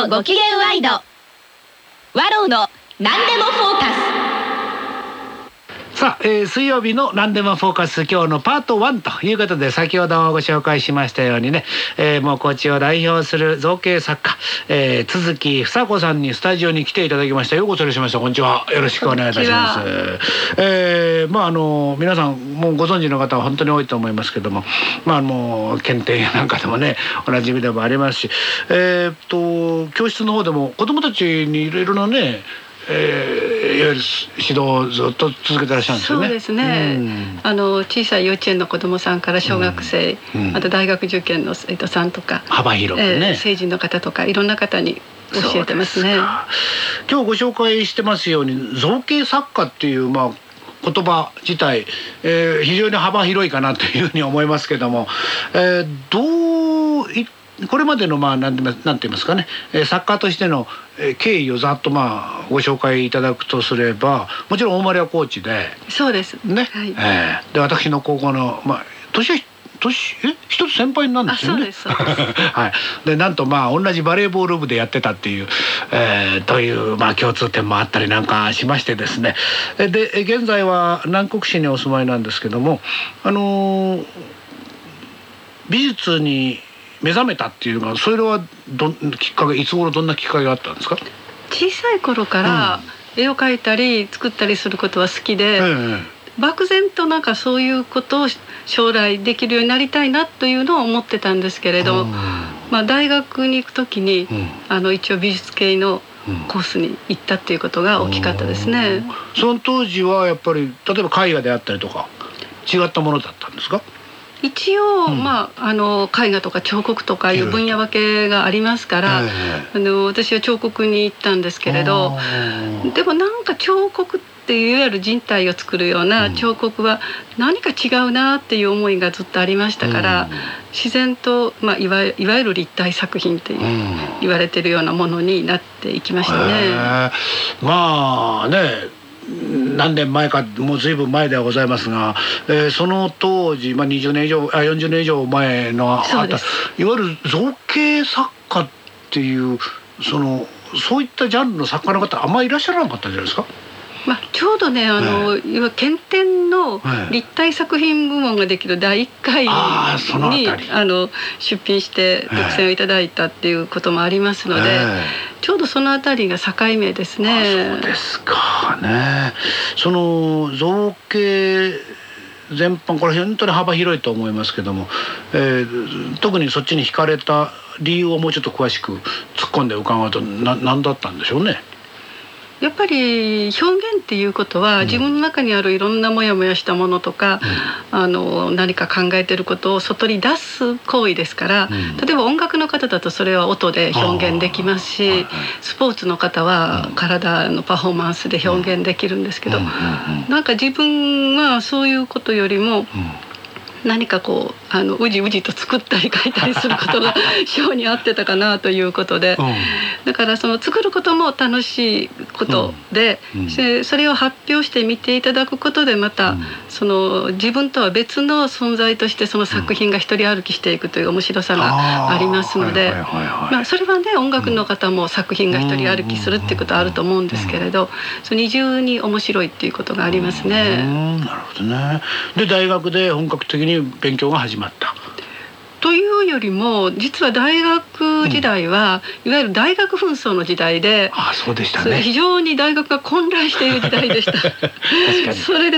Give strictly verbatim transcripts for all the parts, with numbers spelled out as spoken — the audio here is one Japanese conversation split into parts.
のご機嫌ワイド。ワローの何でもフォーカス。さあ、えー、水曜日の何でもフォーカス、今日のパートワンということで、先ほどご紹介しましたようにね、えー、もう高知を代表する造形作家、えー、都築房子さんにスタジオに来ていただきました。ようこそいらっしゃいました。こんにちは。よろしくお願いいたします。えー、まああの皆さんもうご存知の方は本当に多いと思いますけども、まあもう検定なんかでもねおなじみでもありますし、えー、っと教室の方でも子どもたちにいろいろなね、えー、いわゆる指導をずっと続けてらっしゃるんですよね。 そうですね、うん、あの小さい幼稚園の子どもさんから小学生、うんうん、あと大学受験の生徒さんとか幅広くね、 えー、成人の方とかいろんな方に教えてますね。 今日ご紹介してますように造形作家っていう、まあ言葉自体、えー、非常に幅広いかなというふうに思いますけども、えー、どういこれまでのまあ何て言いますかね、作家としての経緯をざっとまあご紹介いただくとすれば、もちろん大丸は高知で、 そうですね、はい、えー、で私の高校のまあ年は年え一つ先輩なんですよね。 そうですそうですはい。でなんとまあ同じバレーボール部でやってたっていう、えー、というまあ共通点もあったりなんかしましてですね。で現在は南国市にお住まいなんですけども、あのー、美術に目覚めたっていうのは、それはどきっかけいつ頃どんなきっかけがあったんですか？ 小さい頃から絵を描いたり作ったりすることは好きで、うん、漠然となんかそういうことを将来できるようになりたいなというのを思ってたんですけれど、うん、まあ、大学に行く時に、うん、あの一応美術系のコースに行ったっていうことが大きかったですね。 うん、その当時はやっぱり例えば絵画であったりとか違ったものだったんですか？ 一応、うん、まあ、あの絵画とか彫刻とかいう分野分けがありますから、あの私は彫刻に行ったんですけれど、でもなんか彫刻っていういわゆる人体を作るような彫刻は何か違うなっていう思いがずっとありましたから、うん、自然と、まあ、いわ、いわゆる立体作品っていう、うん、言われてるようなものになっていきましたね。 まあね、何年前かもうずいぶん前ではございますが、えー、その当時、まあ、にじゅうねん以上あよんじゅうねん以上前のあったいわゆる造形作家っていうそのそういったジャンルの作家の方あんまりいらっしゃらなかったんじゃないですか？ まあ、ちょうどねあの、はい、検定の立体作品部門ができるだいいっかいに、はい、ああの出品して特選をいただいたっていうこともありますので、はい、ちょうどそのあたりが境目ですね。 そうですかね。その造形全般これ本当に幅広いと思いますけども、えー、特にそっちに惹かれた理由をもうちょっと詳しく突っ込んで伺うとな何だったんでしょうね。 やっぱり表現っていうことは、うん、自分の中にあるいろんなモヤモヤしたものとか、うん、あの何か考えてることを外に出す行為ですから、うん、例えば音楽の方だとそれは音で表現できますし、はいはい、スポーツの方は体のパフォーマンスで表現できるんですけど、うん、なんか自分はそういうことよりも、うん、何かこうあのうじうじと作ったり書いたりすることが性に合ってたかなということで、うん、だからその作ることも楽しいことで、うん、でそれを発表して見ていただくことでまた、うん、その自分とは別の存在としてその作品が一人歩きしていくという面白さがありますので、それはね音楽の方も作品が一人歩きするっていうことはあると思うんですけれど、その二重に面白いっていうことがありますね。 うん、なるほどね。で大学で本格的に勉強が始まったというよりも、実は大学時代は、うん、いわゆる大学紛争の時代で、 ああそうでしたね、 非常に大学が混乱している時代でした。確かにそれで、うん、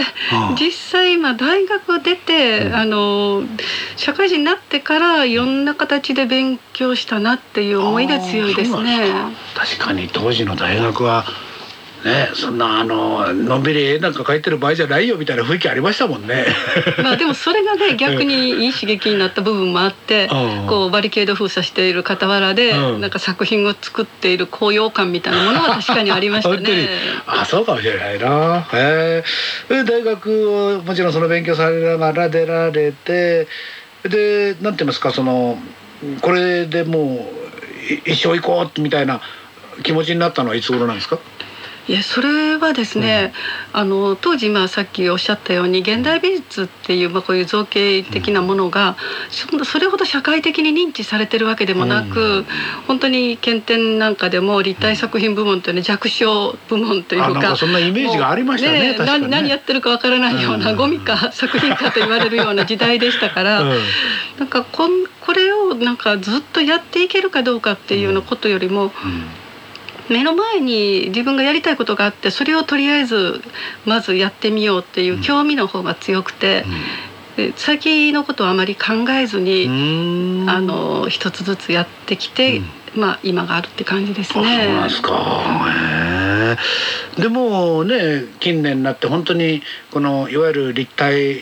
実際今大学出て、うん、あの社会人になってからいろんな形で勉強したなっていう思いが強いですね。 確かに当時の大学はね、そんなあののんびり絵なんか描いてる場合じゃないよみたいな雰囲気ありましたもんね。 まあでもそれがね逆にいい刺激になった部分もあって、うん、こうバリケード封鎖している傍らで、うん、なんか作品を作っている高揚感みたいなものは確かにありましたね。 あ、そうかもしれないな。へえ。大学をもちろんその勉強されながら出られて、でなんて言いますか、そのこれでもう一生行こうみたいな気持ちになったのはいつ頃なんですか？ いやそれはですね、うん、あの当時まあさっきおっしゃったように現代美術っていう、まあ、こういう造形的なものが、うん、それほど社会的に認知されてるわけでもなく、うん、本当に検定なんかでも立体作品部門というね弱小部門というか、 なんかそんなイメージがありましたね。 ね、 確かにね、 何やってるかわからないような、うん、ゴミか作品かと言われるような時代でしたから、うん、なんかこんこれをなんかずっとやっていけるかどうかっていうようなことよりも、うんうん、目の前に自分がやりたいことがあってそれをとりあえずまずやってみようっていう興味の方が強くて、うん、先のことをあまり考えずにあの一つずつやってきて、うん、まあ今があるって感じですね。 あ、そうなんですか。へえ。でもね近年になって本当にこのいわゆる立体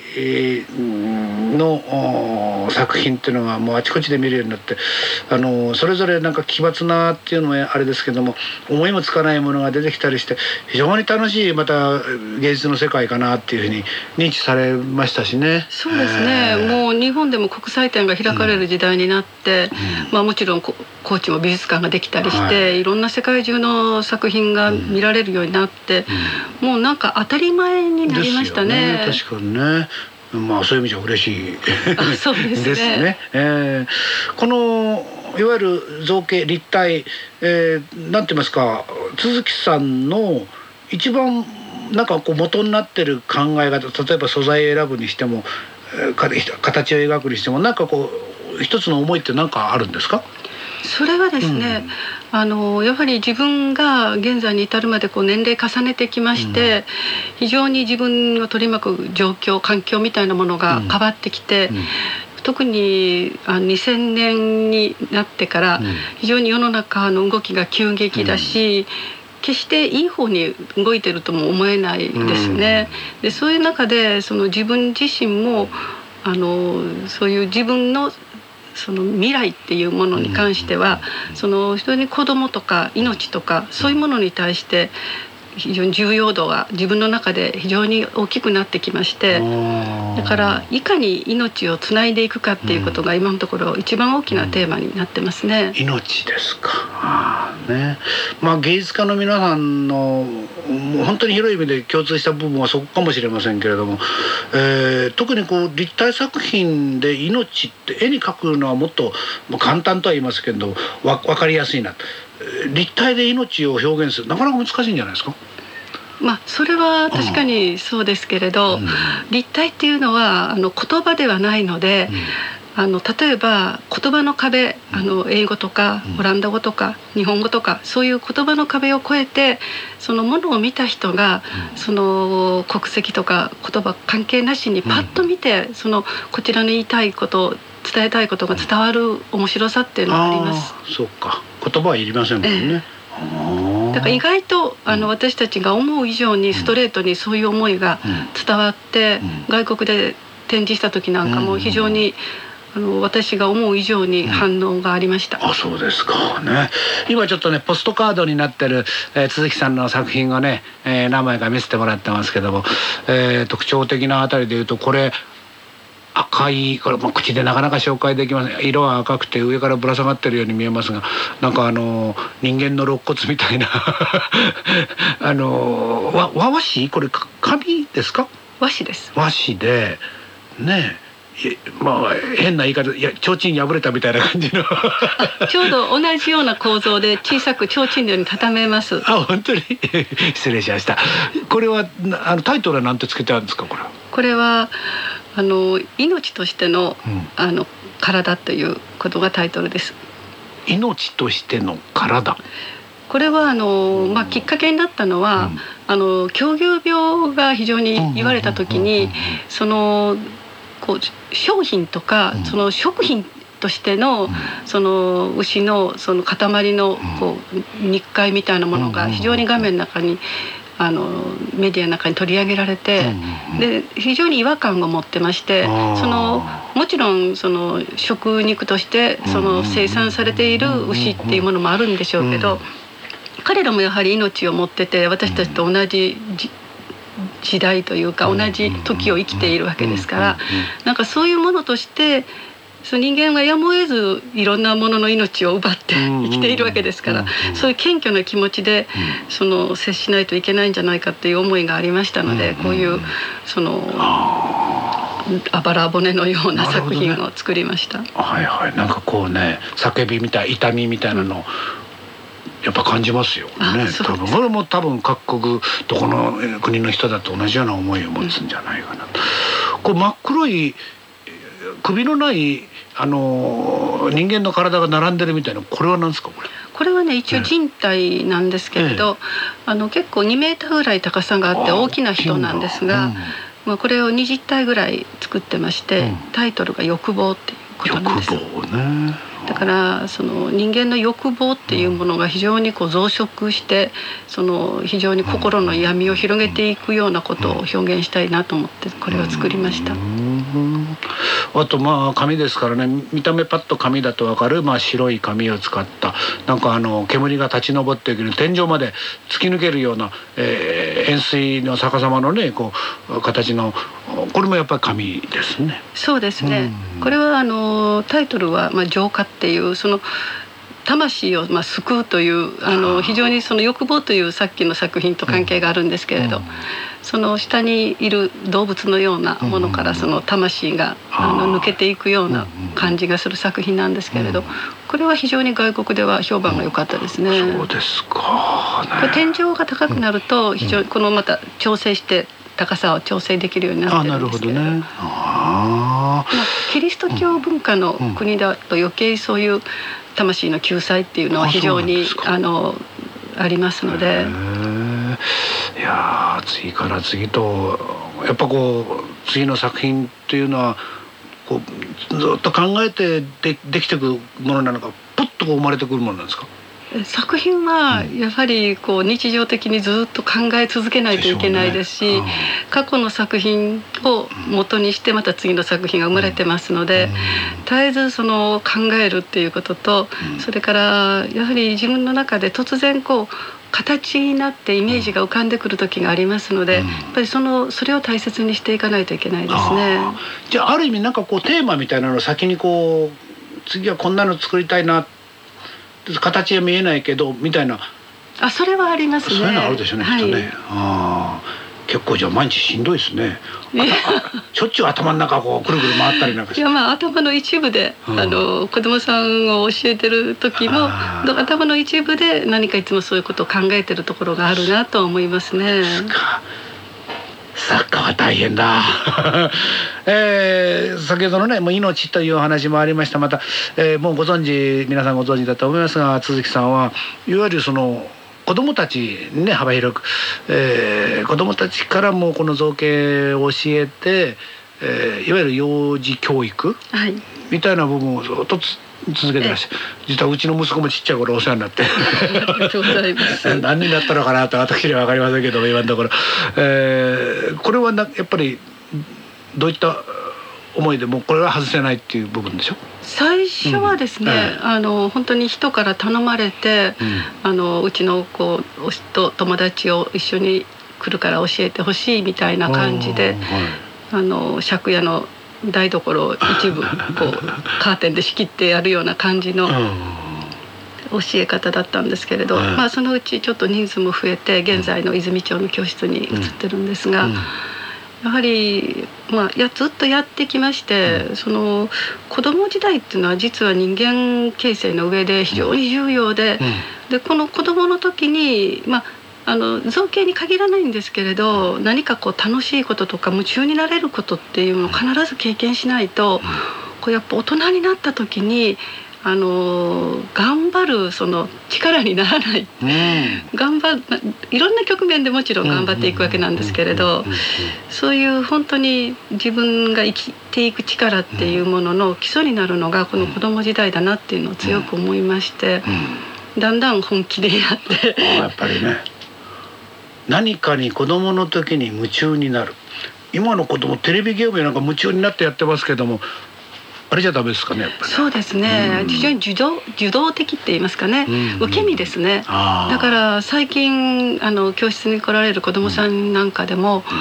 の作品っていうのがもうあちこちで見るようになって、あのそれぞれなんか奇抜なっていうのもあれですけども思いもつかないものが出てきたりして非常に楽しいまた芸術の世界かなっていうふうに認知されましたしね。 そうですね、もう日本でも国際展が開かれる時代になって、うん、まあ、もちろん高知も美術館ができたりして、はい、いろんな世界中の作品が見られるようになって、うん、もうなんか当たり前になりましたね。 ですよね、確かにね。まあそういう意味じゃ嬉しいあ、そうですね。 ですね。えー、このいわゆる造形立体、えー、なんて言いますか、都築さんの一番なんかこう元になってる考え方、例えば素材選ぶにしても形を描くにしてもなんかこう一つの思いって何かあるんですか？ それはですね、うん、あのやはり自分が現在に至るまでこう年齢重ねてきまして、うん、非常に自分を取り巻く状況環境みたいなものが変わってきて、うんうん、特にあにせんねんになってから非常に世の中の動きが急激だし、うん、決していい方に動いてるとも思えないですね。うん、でそういう中でその自分自身もあのそういう自分のその未来っていうものに関しては、その人に子供とか命とかそういうものに対して非常に重要度が自分の中で非常に大きくなってきまして、だからいかに命をつないでいくかっていうことが今のところ一番大きなテーマになってますね。 うん、命ですか。あね、まあ芸術家の皆さんのもう本当に広い意味で共通した部分はそこかもしれませんけれども、えー、特にこう立体作品で命って絵に描くのはもっともう簡単とは言いますけどわ分かりやすいなと。立体で命を表現するなかなか難しいんじゃないですか？ まあ、それは確かにそうですけれど、うん、立体っていうのはあの言葉ではないので、うん、あの例えば言葉の壁、あの英語とかオランダ語とか日本語とかそういう言葉の壁を越えてそのものを見た人が、うん、その国籍とか言葉関係なしにパッと見て、うん、そのこちらの言いたいこと伝えたいことが伝わる面白さっていうのがあります。 あ、そうか、言葉はいりませんもんね。 ええ、だから意外とあの私たちが思う以上にストレートにそういう思いが伝わって、うん、外国で展示した時なんかも非常に、うん、あの私が思う以上に反応がありました。 うん、あ、そうですかね。今ちょっとねポストカードになってる、えー、都築さんの作品をね、えー、何枚か見せてもらってますけども、えー、特徴的なあたりでいうとこれ赤い、これも口でなかなか紹介できません。色は赤くて上からぶら下がってるように見えますが、なんかあの人間の肋骨みたいなあの和和紙、これ紙ですか？ 和紙です。 和紙でねえ、まあ変な言い方、いや提灯破れたみたいな感じのちょうど同じような構造で小さく提灯のように畳めます。 あ、本当に失礼しました。これはあのタイトルは何てつけてあるんですか？これこれはあの命としての、うん、あの体ということがタイトルです。 命としての体。 これはあの、まあ、きっかけになったのは、うん、あの狂牛病が非常に言われた時にそのこう商品とか、うん、その食品としての、うん、その牛のその塊のこう肉塊みたいなものが非常に画面の中にあのメディアの中に取り上げられて、うん、で非常に違和感を持ってまして、そのもちろんその食肉としてその生産されている牛っていうものもあるんでしょうけど、彼らもやはり命を持ってて私たちと同じ時代というか同じ時を生きているわけですから、なんかそういうものとしてその人間はやむを得ずいろんなものの命を奪って生きているわけですから、そういう謙虚な気持ちでその接しないといけないんじゃないかっていう思いがありましたので、こういうそのあばら骨のような作品を作りました。 ね、はいはい、なんかこうね、叫びみたい、痛みみたいなの、うん、やっぱ感じますよね。多分これも多分各国どこの国の人だと同じような思いを持つんじゃないかなと。うん、これ真っ黒い首のないあの人間の体が並んでるみたいな、これは何ですかこれ？ これはね一応人体なんですけれど、ええ、あの結構にメーターぐらい高さがあって大きな人なんですが、うん、まあ、これをにじゅっ体ぐらい作ってまして、うん、タイトルが欲望っていうことなんです。 欲望ね。 だからその人間の欲望っていうものが非常にこう増殖して、その非常に心の闇を広げていくようなことを表現したいなと思ってこれを作りました。 あとまあ紙ですからね、見た目パッと紙だと分かる、まあ、白い紙を使ったなんかあの煙が立ち上っていく天井まで突き抜けるような、えー、円錐の逆さまのねこう形の、これもやっぱり紙ですね。 そうですね。これはあのタイトルは、まあ、浄化っていうその魂をまあ救うというあの非常にその欲望というさっきの作品と関係があるんですけれど、うん、その下にいる動物のようなものからその魂があの抜けていくような感じがする作品なんですけれど、これは非常に外国では評判が良かったですね。 そうですか、 ね、天井が高くなると非常にこのまた調整して高さを調整できるようになってるんですけれど、あ、なるほどね。あ、まあ、キリスト教文化の国だと余計そういう魂の救済っていうのは非常に あ, あのありますので、 いや次から次とやっぱこう次の作品っていうのはこうずっと考えて で, できてくるものなのか、ポッとこう生まれてくるものなんですか？ 作品はやはりこう日常的にずっと考え続けないといけないですし、ね、うん、過去の作品を元にしてまた次の作品が生まれてますので、うん、絶えずその考えるっていうことと、うん、それからやはり自分の中で突然こう形になってイメージが浮かんでくる時がありますので、うん、やっぱりそのそれを大切にしていかないといけないですね。 あ、じゃあある意味なんかこうテーマみたいなのを先にこう次はこんなの作りたいな、形は見えないけどみたいな、 あ、それはありますね。 そういうのあるでしょうね、はい、きっとね。あ、結構じゃあ毎日しんどいですね。しょっちゅう頭の中こうくるくる回ったりなんかして。 いや、まあ頭の一部で、うん、あの子供さんを教えてる時も頭の一部で何かいつもそういうことを考えてるところがあるなと思いますね。 作家は大変だ、えー、先ほどのねもう命というお話もありました。また、えー、もうご存知、皆さんご存知だと思いますが、鈴木さんはいわゆるその子どもたちにね幅広く、えー、子どもたちからもこの造形を教えて、えー、いわゆる幼児教育、はい、みたいな部分をずっとつ続けてらっしゃる。実はうちの息子もちっちゃい頃お世話になって何になったのかなと私には分かりませんけども、今のところ、えー、これはなやっぱりどういった思いでもこれは外せないっていう部分でしょ。 最初はですね、うん、えー、あの本当に人から頼まれて、うん、あのうちの子と友達を一緒に来るから教えてほしいみたいな感じで、はい、あの借家の台所を一部こうカーテンで仕切ってやるような感じの教え方だったんですけれど、まあ、そのうちちょっと人数も増えて現在の泉町の教室に移ってるんですが、やはり、まあ、やずっとやってきまして、その子供時代っていうのは実は人間形成の上で非常に重要で、でこの子供の時に、まああの造形に限らないんですけれど、何かこう楽しいこととか夢中になれることっていうのを必ず経験しないと、こうやっぱ大人になった時にあの頑張るその力にならない、うん、頑張いろんな局面でもちろん頑張っていくわけなんですけれど、そういう本当に自分が生きていく力っていうものの基礎になるのがこの子供時代だなっていうのを強く思いまして、だんだん本気でやってやっぱりね、何かに子供の時に夢中になる。今の子供テレビゲームなんか夢中になってやってますけども、あれじゃダメですかね、やっぱり。 そうですね、うん、非常に受動、受動的って言いますかね、うん、受け身ですね。だから最近あの教室に来られる子どもさんなんかでも、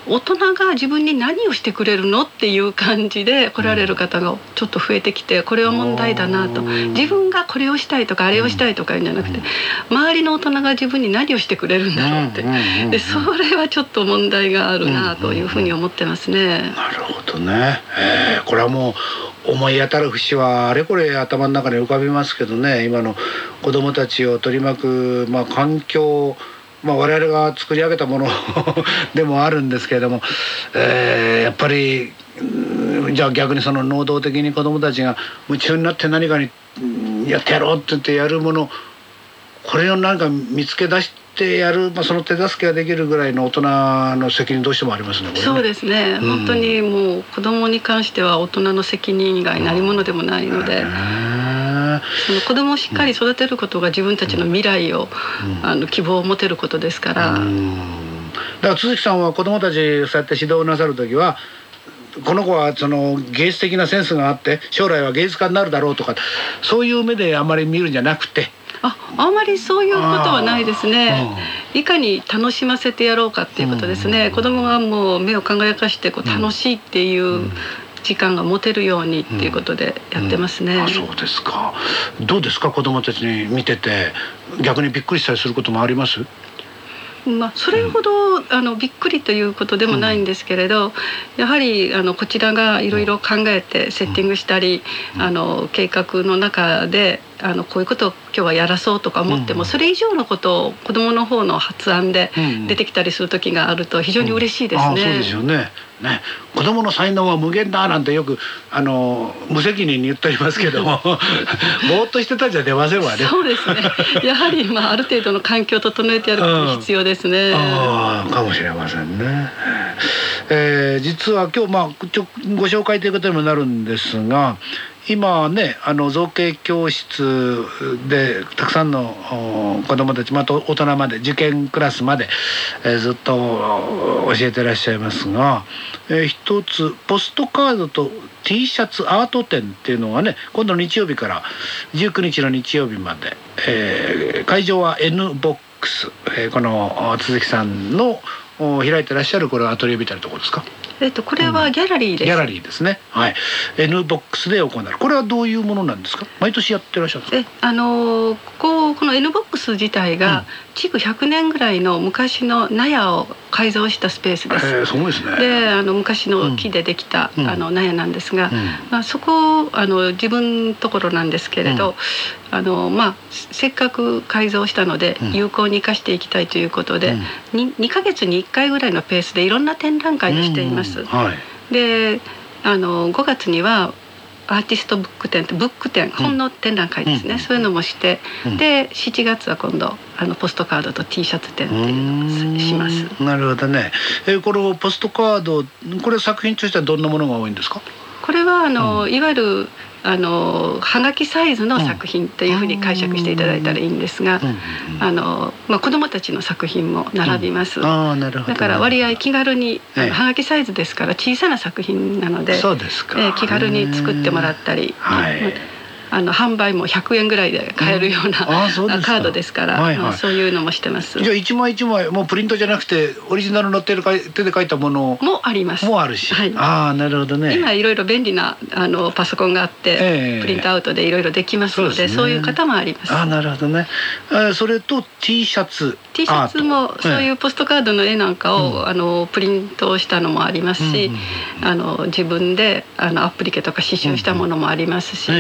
大人が自分に何をしてくれるのっていう感じで来られる方がちょっと増えてきて、これは問題だなと。自分がこれをしたいとかあれをしたいとかいうんじゃなくて、周りの大人が自分に何をしてくれるんだろうって、でそれはちょっと問題があるなというふうに思ってますね。 なるほどね、えー、これはもう思い当たる節はあれこれ頭の中に浮かびますけどね、今の子どもたちを取り巻く、まあ、環境、まあ、我々が作り上げたものでもあるんですけれども、えー、やっぱりじゃあ逆にその能動的に子どもたちが夢中になって何かにやってやろうって言ってやるもの、これを何か見つけ出してやる、まあ、その手助けができるぐらいの大人の責任どうしてもありますね、これね。 そうですね、うん、本当にもう子どもに関しては大人の責任以外何者でもないので、その子どもをしっかり育てることが自分たちの未来を、うん、あの希望を持てることですから、うん、 だから都築さんは子どもたちそうやって指導なさる時は、この子はその芸術的なセンスがあって将来は芸術家になるだろうとか、そういう目であまり見るんじゃなくて、 あ、あんまりそういうことはないですね。いかに楽しませてやろうかっていうことですね。子供がもう目を輝かしてこう楽しいっていう時間が持てるようにっていうことでやってますね。 うんうん、あ、そうですか。どうですか、子供たちに見てて逆にびっくりしたりすることもあります？ まあ、それほど、うん、あのびっくりということでもないんですけれど、うん、やはりあのこちらがいろいろ考えてセッティングしたり、うん、あの計画の中であのこういうことを今日はやらそうとか思っても、うん、それ以上のことを子どもの方の発案で出てきたりする時があると非常に嬉しいですね。うんうん、あ、そうですよね。ね、子どもの才能は無限だなんてよくあの無責任に言っておりますけどもぼーっとしてたじゃ出ませんわね。そうですね。 やはり、まあ、ある程度の環境を整えてやることが必要ですね。 うん、あかもしれませんね。えー、実は今日、まあ、ちょご紹介ということにもなるんですが、今ね、あの造形教室でたくさんの子どもたち、また大人まで受験クラスまで、えー、ずっと教えてらっしゃいますが、えー、一つポストカードと T シャツアート展っていうのがね、今度の日曜日からじゅうくにちの日曜日まで、えー、会場は N ボックス、えー、この鈴木さんの開いてらっしゃるこれはアトリエみたいなところですか？ えっと、これはギャラリーです、うん、 ギャラリーですね。はい。N ボックスで行う。これはどういうものなんですか？毎年やってらっしゃるんですか？ え、あのー、こここの N ボックス自体が築ひゃくねんぐらいの昔の納屋を改造したスペースです。 へー、すごいですね。 で、あの昔の木でできた、うん、あの納屋なんですが、うん、まあ、そこあの自分のところなんですけれど、うん、あのまあせっかく改造したので有効に生かしていきたいということで、うん、ににかげつにいっかいぐらいのペースでいろんな展覧会をしています。うん、はい、で、あのごがつにはアーティストブック展とブック展、本の展覧会ですね、うん、そういうのもして、うん、でしちがつは今度あのポストカードと T シャツ展っていうのをします。 なるほどね。えー、このポストカード、これ作品としてはどんなものが多いんですか？ これはあの、うん、いわゆるあのはがきサイズの作品というふうに解釈していただいたらいいんですが、あの、まあ、子どもたちの作品も並びます。うん、あ、なるほど。だから割合気軽に、あのはがきサイズですから小さな作品なので、そうですか、えー、気軽に作ってもらったり、はい、あの販売もひゃくえんぐらいで買えるような、うん、あ、そうですか、カードですから、はいはい、そういうのもしてます。 じゃあ一枚一枚もうプリントじゃなくてオリジナルの手で手で書いたものもあります。 もあるし、はい、ああ、なるほどね。 今いろいろ便利なあのパソコンがあって、えー、プリントアウトでいろいろできますので、そうですね、そういう方もあります。 ああ、なるほどね。あ、それと T シャツ T シャツもそういうポストカードの絵なんかを、うん、あのプリントしたのもありますし、うん、あの自分であのアプリケとか刺繍したものもありますし、うん、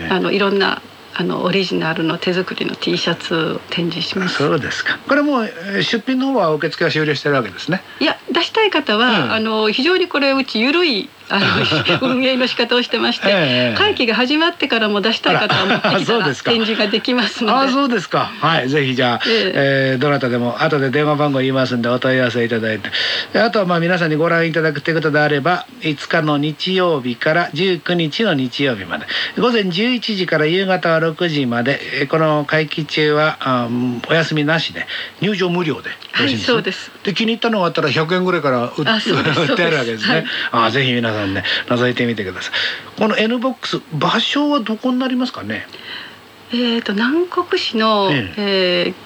あのいろんなあのオリジナルの手作りの T シャツを展示します。 そうですか。これも出品の方は受付は終了してるわけですね。 いや、出したい方は、うん、あの非常にこれうち緩いあの運営の仕方をしてまして、ええ、会期が始まってからも出したい方は持ってきたら展示ができますので。 あ、そうですか。はい、ぜひじゃあ、えええー、どなたでも後で電話番号言いますんでお問い合わせいただいて、あとはまあ皆さんにご覧いただくということであればいつかの日曜日からじゅうくにちの日曜日まで午前じゅういちじから夕方はろくじまで、この会期中はあお休みなしで入場無料でよろしいんです。はい、そうです。で気に入ったのがあったらひゃくえんぐらいから売ってあるわけですね。はい、あ、ぜひ皆さんね覗いてみてください。この N ボックス場所はどこになりますかね？ えーと南国市の、えええー、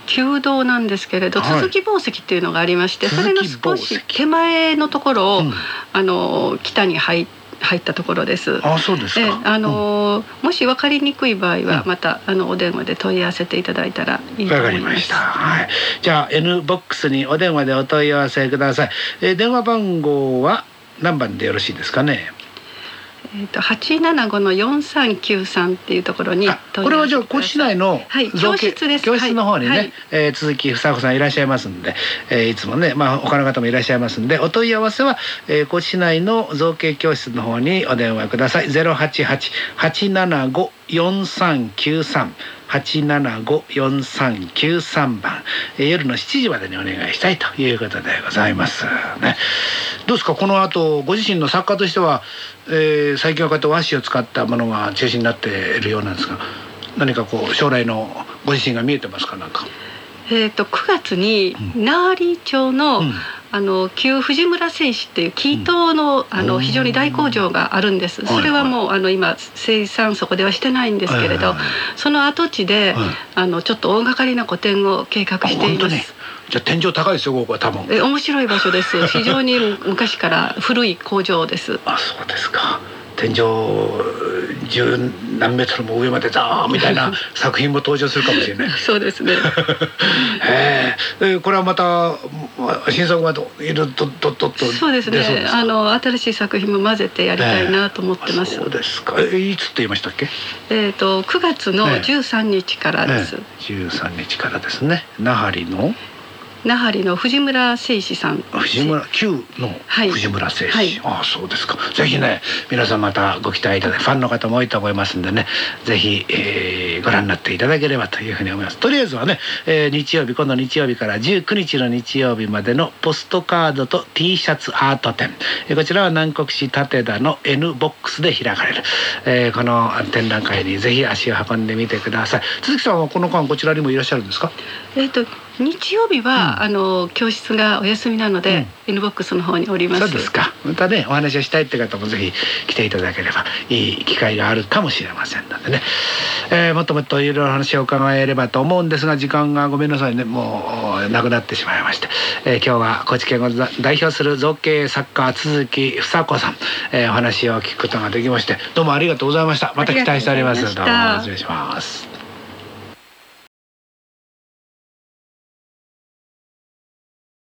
旧道なんですけれど、 はい続き紡績っていうのがありまして、それの少し手前のところを、 うんあの北に入入ったところです。 あ、そうですえか。 あの、もし分かりにくい場合はうんまたあのお電話で問い合わせていただいたらいいとわ思います。 かりました。はい。じゃあ N ボックスにお電話でお問い合わせください。えー電話番号は何番でよろしいですかね。 えっと八七五の四三九三っていうところにあ、これはじゃあ高知市内のはい造形教室です教室の方にね、 はいはいえー鈴木房子さんいらっしゃいますんで、えーいつもね、まあ他の方もいらっしゃいますんで、お問い合わせは、えー高知市内の造形教室の方にお電話ください。ゼロ八八八七五四三九三八七五四三九三番、えー夜のしちじまでにお願いしたいということでございますね。どうですか、この後ご自身の作家としては、えー最近はこうやって和紙を使ったものが中心になっているようなんですが、何かこう将来のご自身が見えてますか。なんかえっとくがつに奈良町の、 うんあの旧藤村製紙っていう生糸の、あうんの非常に大工場があるんです。 はいはいそれはもうあの今生産そこではしてないんですけれど、 はいはいはいその跡地で、 はいあのちょっと大掛かりな個展を計画してい本当に。 ます。 じゃあ天井高いですよ、ここは多分。 え面白い場所です。非常に昔から古い工場です。 あ、そうですか。天井十何メートルも上までザーみたいな作品も登場するかもしれない。 そうですね。 へえー、これはまた新作がいるととととそうですね。あの新しい作品も混ぜてやりたいなと思ってます。 えーそうですか。えいつって言いましたっけ。 えっとくがつのじゅうさんにちからです。 じゅうさんにちからですね。那覇の那覇の藤村製紙さん。 藤村旧のはい藤村製紙、 はいああそうですか。ぜひね皆さんまたご期待いただいて、ファンの方も多いと思いますんでね、ぜひ、えーご覧になっていただければというふうに思います。とりあえずはね、えー日曜日、今度日曜日からじゅうくにちの日曜日までのポストカードと T シャツアート展、えーこちらは南国市立田の N ボックスで開かれる、えーこの展覧会にぜひ足を運んでみてください。鈴木さんはこの間こちらにもいらっしゃるんですか。 えっと日曜日は、あの教室がお休みなので、N ボックスの方におります。 そうですか。またねお話をしたいって方もぜひ来ていただければいい機会があるかもしれませんのでね、えーもっともっといろいろ話を伺えればと思うんですが、時間がごめんなさいね、もうなくなってしまいまして、えー今日は高知県を代表する造形作家鈴木房子さん、えーお話を聞くことができまして、どうもありがとうございました。また期待しております。どうも失礼します。